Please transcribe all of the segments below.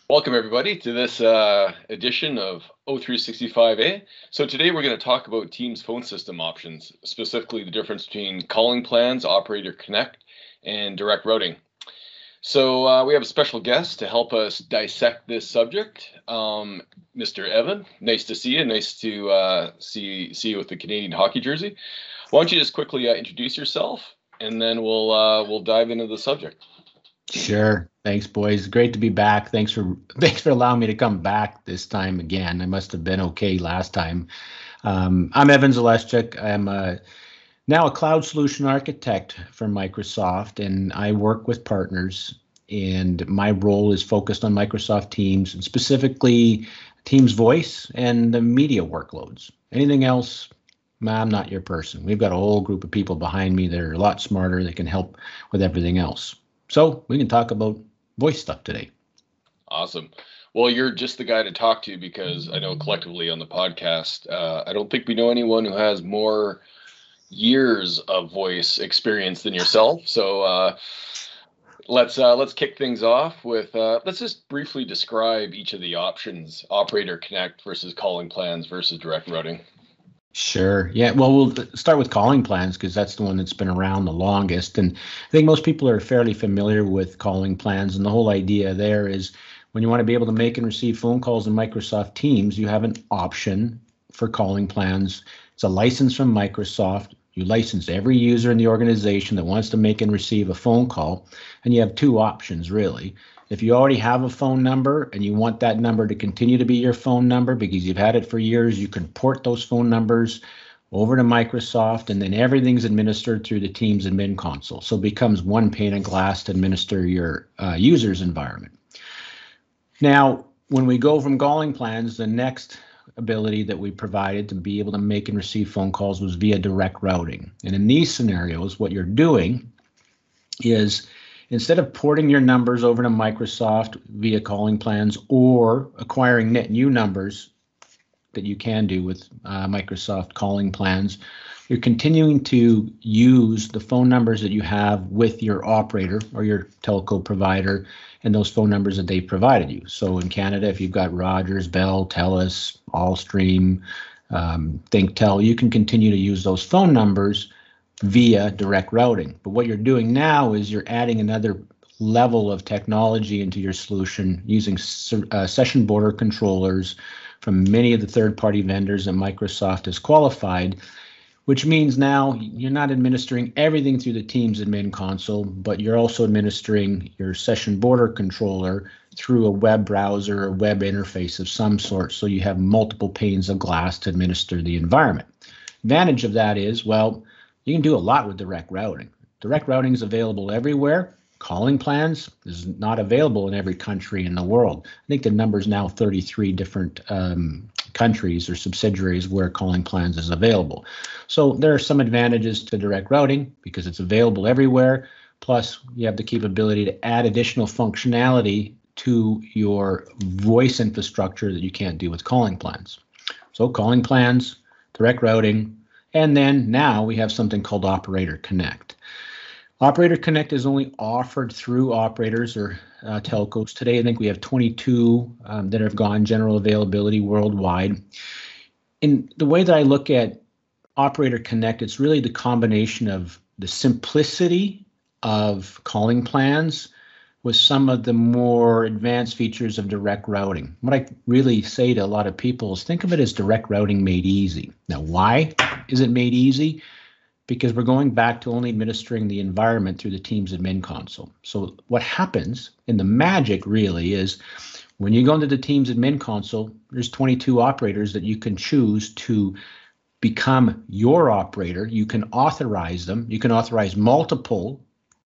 Welcome everybody to this edition of O365A. So today we're going to talk about Teams phone system options, specifically the difference between calling plans, Operator Connect, and direct routing. So we have a special guest to help us dissect this subject, Mr. Evan. Nice to see you. Nice to see you with the Canadian hockey jersey. Why don't you just quickly introduce yourself, and then we'll dive into the subject. Sure. Thanks, boys. Great to be back. Thanks for allowing me to come back this time again. I must have been okay last time. I'm Evan Zaleschuk. I'm now a cloud solution architect for Microsoft, and I work with partners. And my role is focused on Microsoft Teams, and specifically Teams Voice and the media workloads. Anything else, I'm not your person. We've got a whole group of people behind me that are a lot smarter that can help with everything else. So we can talk about voice stuff today. Awesome. Well, you're just the guy to talk to because I know collectively on the podcast, I don't think we know anyone who has more years of voice experience than yourself. So let's kick things off with let's just briefly describe each of the options: Operator Connect versus calling plans versus direct routing. Sure. Yeah. Well, we'll start with calling plans because that's the one that's been around the longest. And I think most people are fairly familiar with calling plans. And the whole idea there is when you want to be able to make and receive phone calls in Microsoft Teams, you have an option for calling plans. It's a license from Microsoft. You license every user in the organization that wants to make and receive a phone call. And you have two options, really. If you already have a phone number and you want that number to continue to be your phone number because you've had it for years, you can port those phone numbers over to Microsoft, and then everything's administered through the Teams admin console. So it becomes one pane of glass to administer your user's environment. Now, when we go from calling plans, the next ability that we provided to be able to make and receive phone calls was via direct routing. And in these scenarios, what you're doing is instead of porting your numbers over to Microsoft via calling plans or acquiring net new numbers that you can do with Microsoft calling plans, you're continuing to use the phone numbers that you have with your operator or your telco provider and those phone numbers that they provided you. So in Canada, if you've got Rogers, Bell, TELUS, Allstream, ThinkTel, you can continue to use those phone numbers via direct routing. But what you're doing now is you're adding another level of technology into your solution using session border controllers from many of the third-party vendors that Microsoft has qualified, which means now you're not administering everything through the Teams admin console, but you're also administering your session border controller through a web browser or web interface of some sort, so you have multiple panes of glass to administer the environment. Advantage of that is, well, you can do a lot with direct routing. Direct routing is available everywhere. Calling plans is not available in every country in the world. I think the number is now 33 different countries or subsidiaries where calling plans is available. So there are some advantages to direct routing because it's available everywhere. Plus, you have the capability to add additional functionality to your voice infrastructure that you can't do with calling plans. So calling plans, direct routing, and then now we have something called Operator Connect. Operator Connect is only offered through operators or telcos. Today, I think we have 22 that have gone general availability worldwide. In the way that I look at Operator Connect, it's really the combination of the simplicity of calling plans with some of the more advanced features of direct routing. What I really say to a lot of people is think of it as direct routing made easy. Now, why is it made easy? Because we're going back to only administering the environment through the Teams admin console. So what happens, and the magic really is, when you go into the Teams admin console, there's 22 operators that you can choose to become your operator. You can authorize them. You can authorize multiple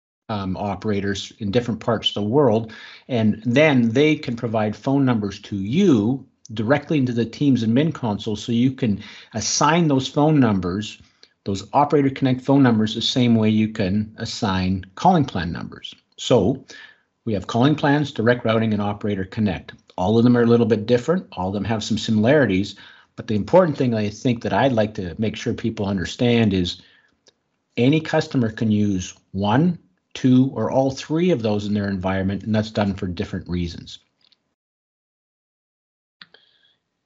operators in different parts of the world, and then they can provide phone numbers to you directly into the Teams admin console, so you can assign those phone numbers, those Operator Connect phone numbers, the same way you can assign calling plan numbers. So we have calling plans, direct routing, and Operator Connect. All of them are a little bit different. All of them have some similarities, but the important thing I think that I'd like to make sure people understand is any customer can use one, two, or all three of those in their environment, and that's done for different reasons.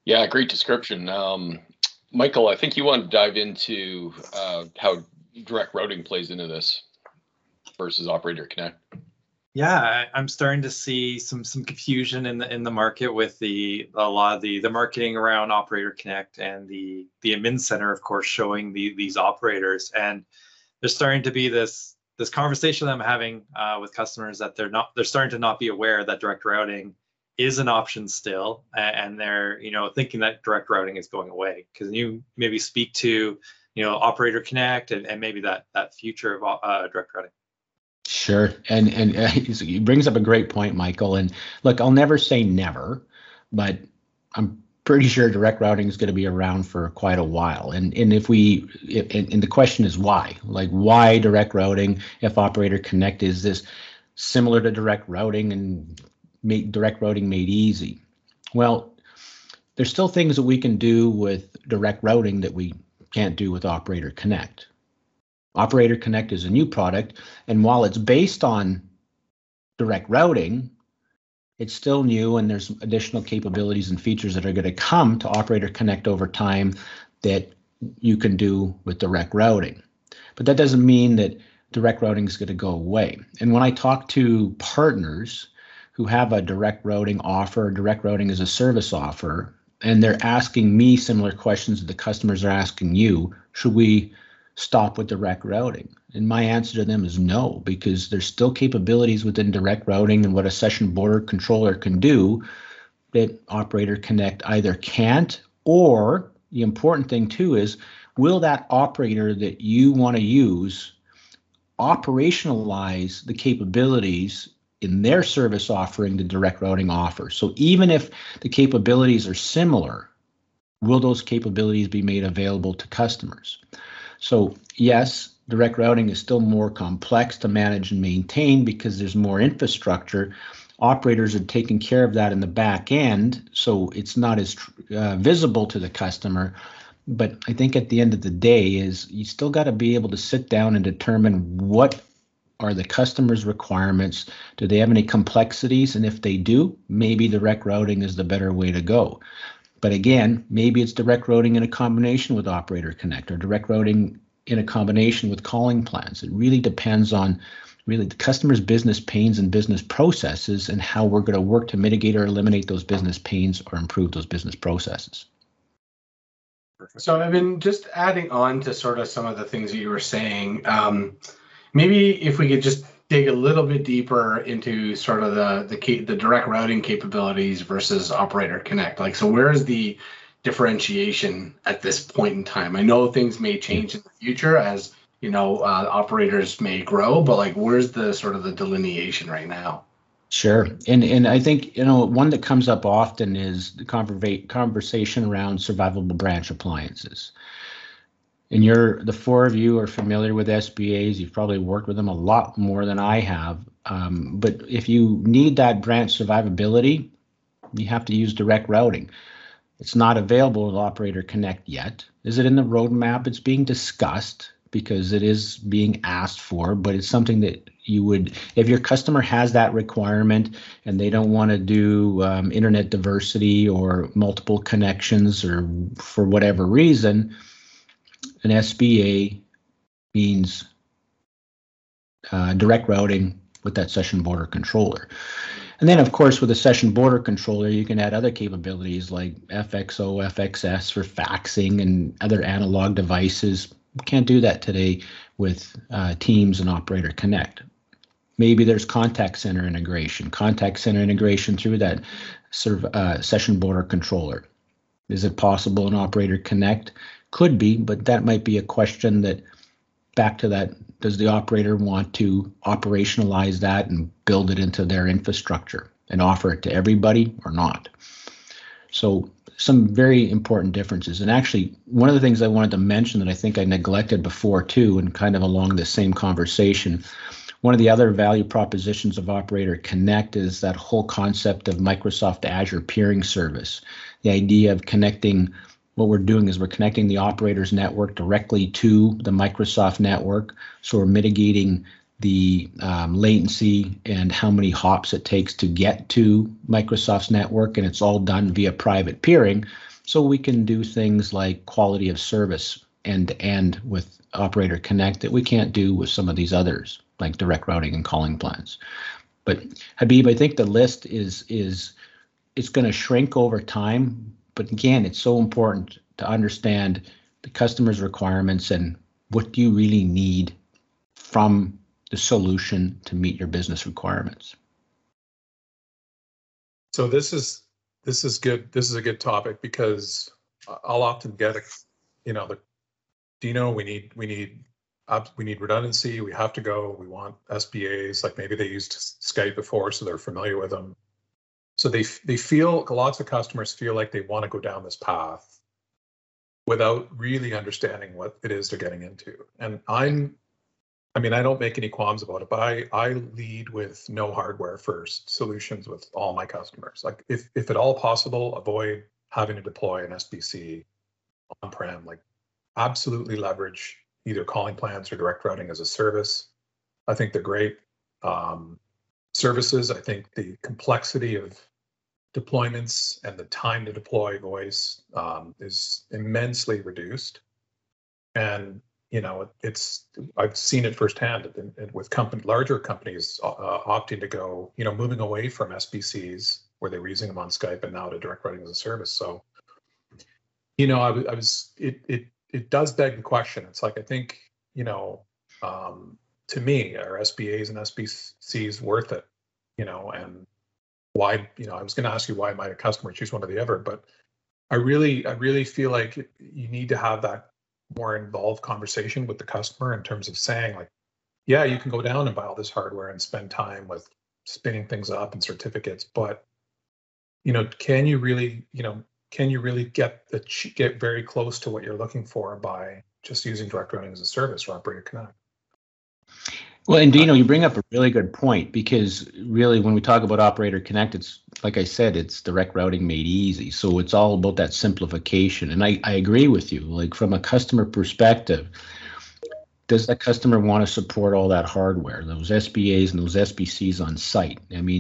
Yeah, great description. Michael, I think you want to dive into how direct routing plays into this versus Operator Connect. Yeah, I'm starting to see some confusion in the market with a lot of the marketing around Operator Connect and the admin center, of course, showing these operators. And there's starting to be this conversation that I'm having with customers that they're starting to not be aware that direct routing is an option still, and they're thinking that direct routing is going away. Because you maybe speak to Operator Connect and maybe that future of direct routing. Sure, and he brings up a great point, Michael. And look, I'll never say never, but I'm pretty sure direct routing is going to be around for quite a while. And the question is why? Like, why direct routing if Operator Connect is this similar to direct routing and direct routing made easy? Well, there's still things that we can do with direct routing that we can't do with Operator Connect. Operator Connect is a new product, and while it's based on direct routing, it's still new, and there's additional capabilities and features that are going to come to Operator Connect over time that you can do with direct routing. But that doesn't mean that direct routing is going to go away. And when I talk to partners who have a direct routing offer, direct routing as a service offer, and they're asking me similar questions that the customers are asking you, should we stop with direct routing? And my answer to them is no, because there's still capabilities within direct routing and what a session border controller can do that Operator Connect either can't, or the important thing too is, will that operator that you want to use operationalize the capabilities in their service offering the direct routing offers? So even if the capabilities are similar, will those capabilities be made available to customers? So yes, direct routing is still more complex to manage and maintain because there's more infrastructure. Operators are taking care of that in the back end, so it's not as visible to the customer. But I think at the end of the day is you still got to be able to sit down and determine what are the customer's requirements. Do they have any complexities? And if they do, maybe direct routing is the better way to go. But again, maybe it's direct routing in a combination with Operator Connect or direct routing in a combination with calling plans. It really depends on really the customer's business pains and business processes and how we're going to work to mitigate or eliminate those business pains or improve those business processes. So I've been just adding on to sort of some of the things that you were saying. Maybe if we could just dig a little bit deeper into sort of the direct routing capabilities versus Operator Connect. Like, so where is the differentiation at this point in time? I know things may change in the future as operators may grow, but like, where's the sort of the delineation right now? Sure, and I think one that comes up often is the conversation around survivable branch appliances. And the four of you are familiar with SBAs. You've probably worked with them a lot more than I have. But if you need that branch survivability, you have to use direct routing. It's not available with Operator Connect yet. Is it in the roadmap? It's being discussed because it is being asked for, but it's something that you would, if your customer has that requirement and they don't want to do internet diversity or multiple connections or for whatever reason, an SBA means direct routing with that session border controller. And then, of course, with a session border controller, you can add other capabilities like FXO, FXS for faxing and other analog devices. You can't do that today with Teams and Operator Connect. Maybe there's contact center integration through that sort of session border controller. Is it possible in Operator Connect? Could be, but that might be a question that, back to that, does the operator want to operationalize that and build it into their infrastructure and offer it to everybody or not? So some very important differences. And actually, one of the things I wanted to mention that I think I neglected before too, and kind of along the same conversation, one of the other value propositions of Operator Connect is that whole concept of Microsoft Azure peering service. The idea of connecting, what we're doing is we're connecting the operator's network directly to the Microsoft network. So we're mitigating the latency and how many hops it takes to get to Microsoft's network, and it's all done via private peering. so we can do things like quality of service end-to-end with Operator Connect that we can't do with some of these others, like direct routing and calling plans. But Habib, I think the list is it's going to shrink over time. But again, it's so important to understand the customer's requirements and what do you really need from the solution to meet your business requirements. So this is good. This is a good topic because I'll often get, Dino, we need redundancy. We have to go. We want SBAs. Like maybe they used Skype before, so they're familiar with them. So they feel, lots of customers feel like they want to go down this path without really understanding what it is they're getting into. And I don't make any qualms about it, but I lead with no hardware first solutions with all my customers. Like if at all possible, avoid having to deploy an SBC on-prem. Like absolutely leverage either calling plans or direct routing as a service. I think they're great. Services, I think the complexity of deployments and the time to deploy voice is immensely reduced. And I've seen it firsthand with larger companies opting to go, moving away from SBCs where they were using them on Skype and now to direct routing as a service. So, it does beg the question. It's like, I think, to me, are SBAs and SBCs worth it? And why, I was going to ask you why might a customer choose one or the other, but I really feel like you need to have that more involved conversation with the customer in terms of saying like, yeah, you can go down and buy all this hardware and spend time with spinning things up and certificates, but can you really get very close to what you're looking for by just using direct routing as a service or Operator Connect? Well, and Dino, you bring up a really good point, because really when we talk about Operator Connect, it's like I said, it's direct routing made easy. So it's all about that simplification. And I agree with you, like from a customer perspective, does that customer want to support all that hardware, those SBAs and those SBCs on site?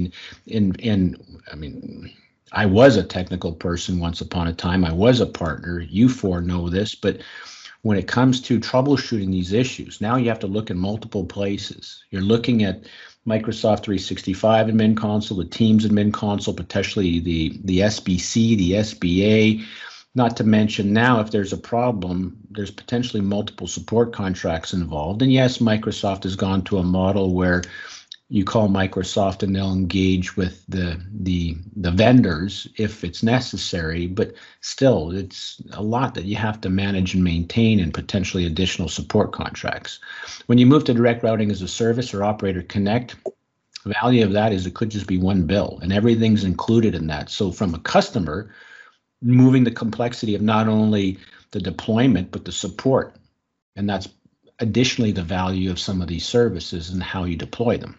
I was a technical person once upon a time. I was a partner. You four know this, but when it comes to troubleshooting these issues, now you have to look in multiple places. You're looking at Microsoft 365 admin console, the Teams admin console, potentially the SBC, the SBA, not to mention now if there's a problem, there's potentially multiple support contracts involved. And yes, Microsoft has gone to a model where you call Microsoft and they'll engage with the vendors if it's necessary, but still it's a lot that you have to manage and maintain and potentially additional support contracts. When you move to direct routing as a service or Operator Connect, the value of that is it could just be one bill and everything's included in that. So from a customer, moving the complexity of not only the deployment, but the support, and that's additionally the value of some of these services and how you deploy them.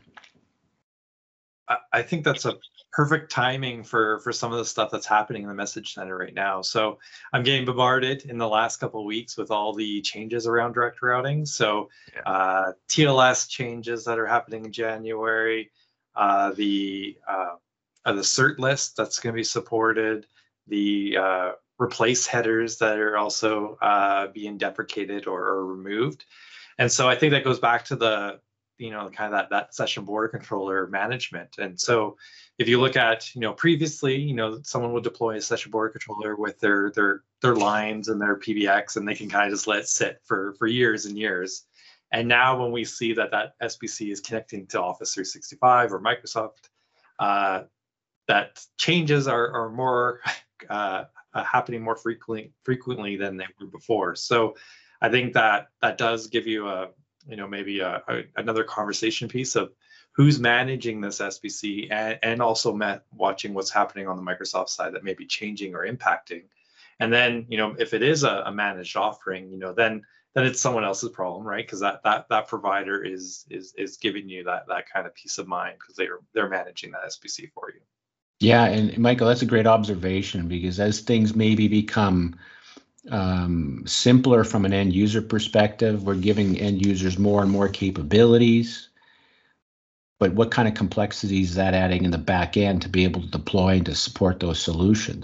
I think that's a perfect timing for some of the stuff that's happening in the message center right now. So I'm getting bombarded in the last couple of weeks with all the changes around direct routing. So TLS changes that are happening in January, the cert list that's going to be supported, the replace headers that are also being deprecated or removed. And so I think that goes back to the kind of that session border controller management. And so if you look at, previously, someone would deploy a session border controller with their lines and their PBX, and they can kind of just let it sit for years and years. And now when we see that SBC is connecting to Office 365 or Microsoft, that changes are more happening more frequently than they were before. So I think that does give you maybe another conversation piece of who's managing this SBC and also watching what's happening on the Microsoft side that may be changing or impacting. And then, if it is a managed offering, then it's someone else's problem, right? Because that provider is giving you that kind of peace of mind because they're managing that SBC for you. Yeah, and Michael, that's a great observation, because as things maybe become simpler from an end user perspective, we're giving end users more and more capabilities, but what kind of complexity is that adding in the back end to be able to deploy and to support those solutions?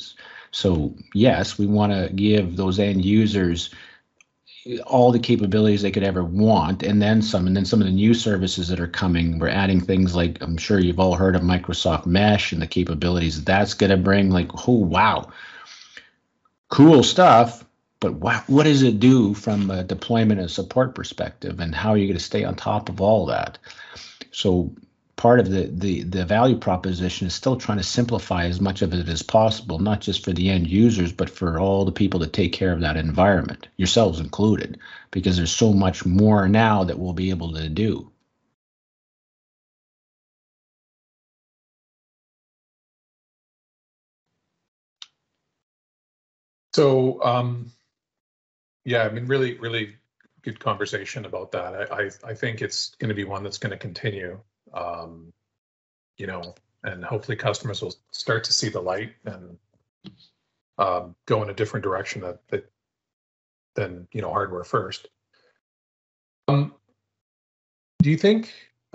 So yes, we want to give those end users all the capabilities they could ever want, and then some. And then some of the new services that are coming, we're adding things like, I'm sure you've all heard of Microsoft Mesh and the capabilities that's going to bring. Like, oh wow, cool stuff. But what does it do from a deployment and support perspective, and how are you going to stay on top of all that? So part of the value proposition is still trying to simplify as much of it as possible, not just for the end users, but for all the people that take care of that environment, yourselves included, because there's so much more now that we'll be able to do. So, yeah, I mean, really, really good conversation about that. I think it's going to be one that's going to continue, you know, and hopefully customers will start to see the light and go in a different direction than, you know, hardware first. Do you think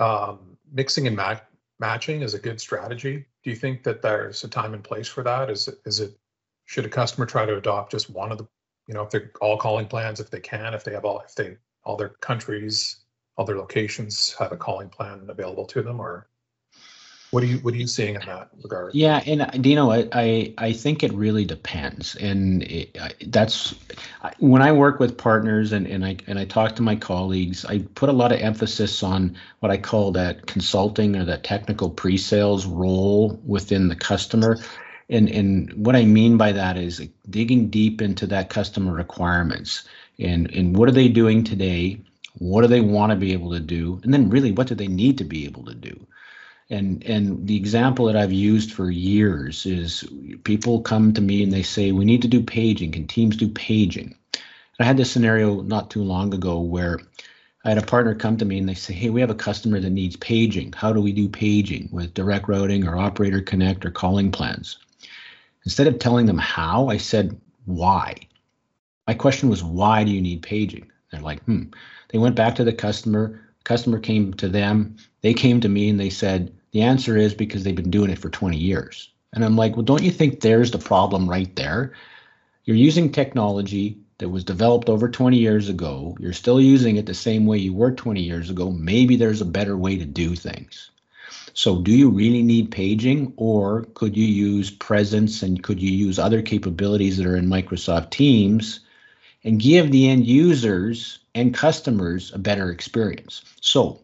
mixing and matching is a good strategy? Do you think that there's a time and place for that? Should a customer try to adopt just one of the, you know, if they're all calling plans, if they can, if all their countries, all their locations have a calling plan available to them, or what are you seeing in that regard? Yeah, and Dino, I think it really depends, and that's when I work with partners and I talk to my colleagues, I put a lot of emphasis on what I call that consulting or that technical pre-sales role within the customer. And what I mean by that is digging deep into that customer requirements and what are they doing today? What do they want to be able to do? And then really, what do they need to be able to do? And the example that I've used for years is people come to me and they say, we need to do paging. Can Teams do paging? I had this scenario not too long ago where I had a partner come to me and they say, hey, we have a customer that needs paging. How do we do paging with direct routing or operator connect or calling plans? Instead of telling them how, I said, why? My question was, why do you need paging? They're like, They went back to the customer came to them, they came to me and they said, the answer is because they've been doing it for 20 years. And I'm like, well, don't you think there's the problem right there? You're using technology that was developed over 20 years ago. You're still using it the same way you were 20 years ago. Maybe there's a better way to do things. So do you really need paging, or could you use presence and could you use other capabilities that are in Microsoft Teams and give the end users and customers a better experience? So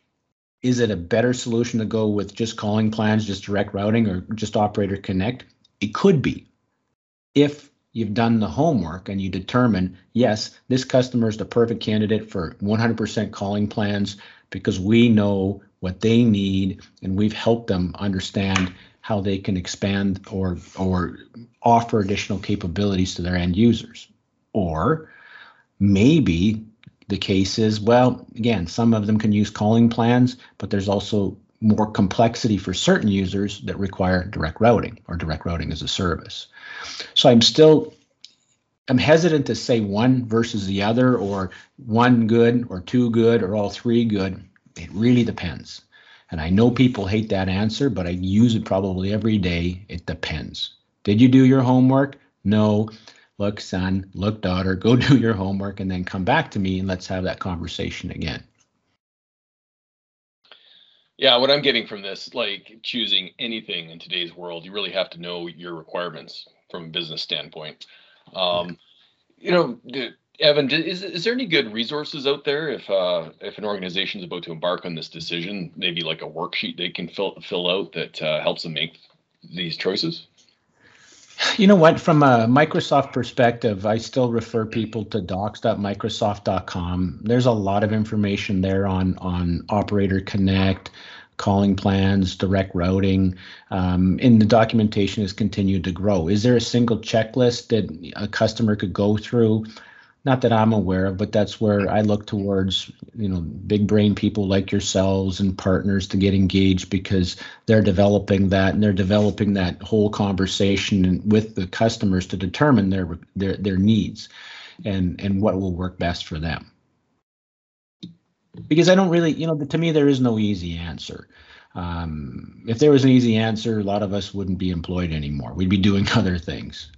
is it a better solution to go with just calling plans, just direct routing, or just operator connect? It could be, if you've done the homework and you determine, yes, this customer is the perfect candidate for 100% calling plans because we know what they need and we've helped them understand how they can expand or offer additional capabilities to their end users. Or maybe the case is, well, again, some of them can use calling plans, but there's also more complexity for certain users that require direct routing or direct routing as a service. So I'm hesitant to say one versus the other, or one good or two good or all three good. It really depends. And I know people hate that answer, but I use it probably every day. It depends. Did you do your homework? No. Look, son, look, daughter, go do your homework and then come back to me and let's have that conversation again. Yeah, what I'm getting from this, like choosing anything in today's world, you really have to know your requirements from a business standpoint. You know, Evan, is there any good resources out there if an organization is about to embark on this decision, maybe like a worksheet they can fill out that helps them make these choices? You know what, from a Microsoft perspective, I still refer people to docs.microsoft.com. There's a lot of information there on Operator Connect, calling plans, direct routing, and the documentation has continued to grow. Is there a single checklist that a customer could go through? Not that I'm aware of, but that's where I look towards, you know, big brain people like yourselves and partners to get engaged, because they're developing that and they're developing that whole conversation with the customers to determine their needs and what will work best for them. Because I don't really, you know, to me, there is no easy answer. If there was an easy answer, a lot of us wouldn't be employed anymore. We'd be doing other things.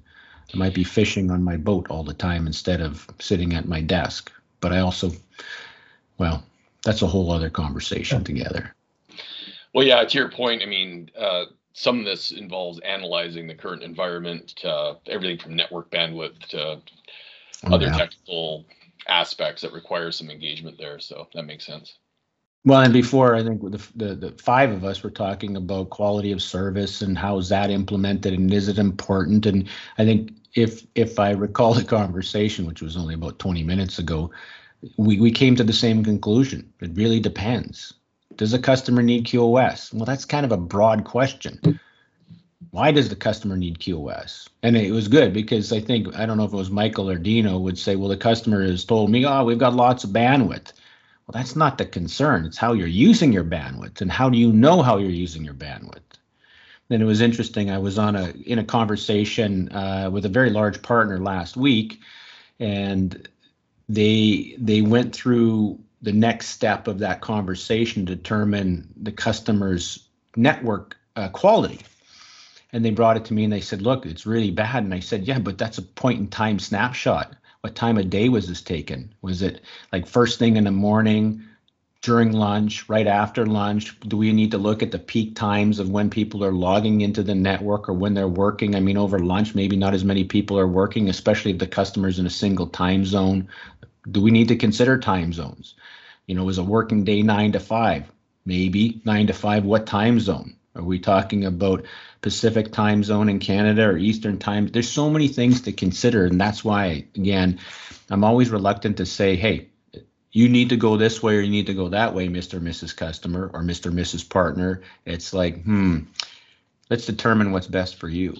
I might be fishing on my boat all the time instead of sitting at my desk. But I also, well, that's a whole other conversation together. Well, yeah, to your point, I mean, some of this involves analyzing the current environment, everything from network bandwidth to other technical aspects that require some engagement there. So that makes sense. Well, and before, I think the five of us were talking about quality of service and how is that implemented and is it important? And I think if I recall the conversation, which was only about 20 minutes ago, we came to the same conclusion. It really depends. Does a customer need QoS? Well, that's kind of a broad question. Why does the customer need QoS? And it was good because I don't know if it was Michael or Dino would say, well, the customer has told me, oh, we've got lots of bandwidth. Well, that's not the concern. It's how you're using your bandwidth and how do you know how you're using your bandwidth? And it was interesting. I was in a conversation with a very large partner last week, and they went through the next step of that conversation to determine the customer's network quality. And they brought it to me and they said, look, it's really bad. And I said, yeah, but that's a point in time snapshot. What time of day was this taken? Was it like first thing in the morning, during lunch, right after lunch? Do we need to look at the peak times of when people are logging into the network or when they're working? I mean, over lunch, maybe not as many people are working, especially if the customer's in a single time zone. Do we need to consider time zones? Is a working day 9 to 5? Maybe 9 to 5, what time zone? Are we talking about Pacific time zone in Canada or Eastern time? There's so many things to consider. And that's why, again, I'm always reluctant to say, hey, you need to go this way or you need to go that way, Mr. or Mrs. Customer or Mr. or Mrs. Partner. It's like, let's determine what's best for you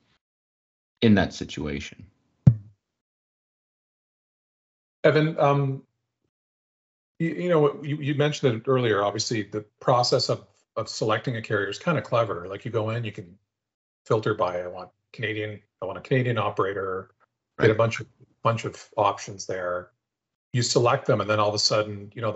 in that situation. Evan, you mentioned it earlier. Obviously, the process of selecting a carrier is kind of clever. Like you go in, you can filter by I want a Canadian operator, get a bunch of options there. You select them, and then all of a sudden, you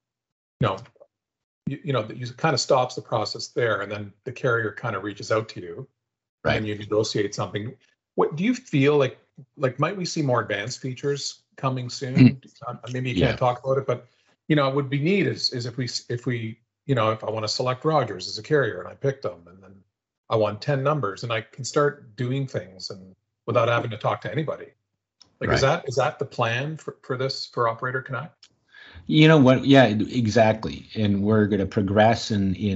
kind of stops the process there, and then the carrier kind of reaches out to you, right? And you negotiate something. What do you feel like? Might we see more advanced features coming soon? Maybe you can't talk about it, but it would be neat is if we if I want to select Rogers as a carrier and I picked them, and then I want 10 numbers, and I can start doing things and without having to talk to anybody. Is that the plan for Operator Connect? You know what? Yeah, exactly. And we're going to progress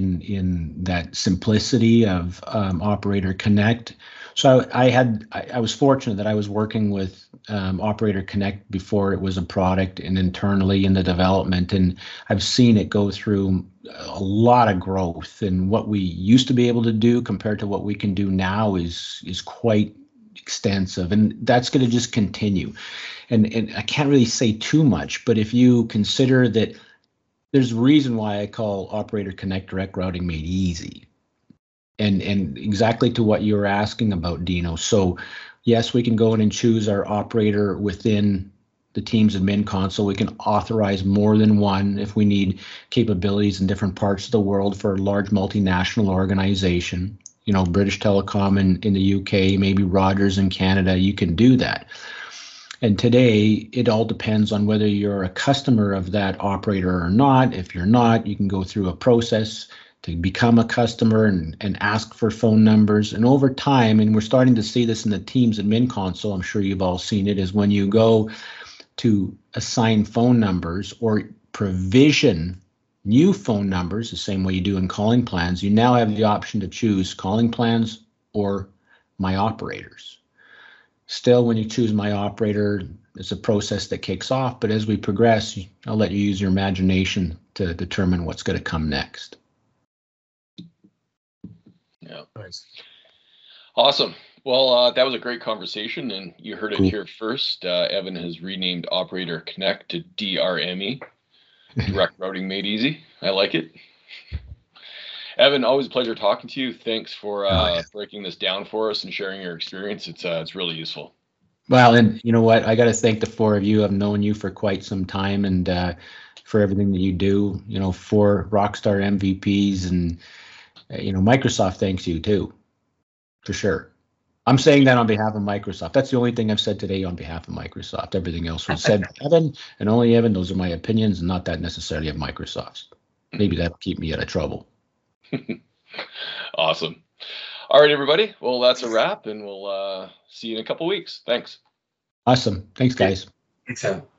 in that simplicity of Operator Connect. So I was fortunate that I was working with Operator Connect before it was a product and internally in the development, and I've seen it go through a lot of growth. And what we used to be able to do compared to what we can do now is quite extensive, and that's going to just continue. And I can't really say too much, but if you consider that there's a reason why I call Operator Connect Direct Routing Made Easy. And exactly to what you were asking about, Dino. So yes, we can go in and choose our operator within the Teams admin console. We can authorize more than one if we need capabilities in different parts of the world for a large multinational organization. British Telecom in the UK, maybe Rogers in Canada, you can do that. And today, it all depends on whether you're a customer of that operator or not. If you're not, you can go through a process to become a customer and ask for phone numbers. And over time, and we're starting to see this in the Teams admin console, I'm sure you've all seen it, is when you go to assign phone numbers or provision new phone numbers, the same way you do in calling plans, you now have the option to choose calling plans or my operators. Still, when you choose my operator, it's a process that kicks off, but as we progress, I'll let you use your imagination to determine what's going to come next. Yeah. Nice. Awesome. Well, that was a great conversation, and you heard it here first. Evan has renamed Operator Connect to DRME. Direct Routing Made Easy. I like it. Evan, always a pleasure talking to you. Thanks for breaking this down for us and sharing your experience. It's really useful. Well, and you know what? I got to thank the four of you. I've known you for quite some time, and for everything that you do. 4 Rockstar MVPs, and Microsoft thanks you too, for sure. I'm saying that on behalf of Microsoft. That's the only thing I've said today on behalf of Microsoft. Everything else was said by Evan, and only Evan. Those are my opinions, and not that necessarily of Microsoft's. Maybe that'll keep me out of trouble. Awesome. All right, everybody. Well, that's a wrap, and we'll see you in a couple weeks. Thanks. Awesome. Thanks, guys. Thanks, Evan.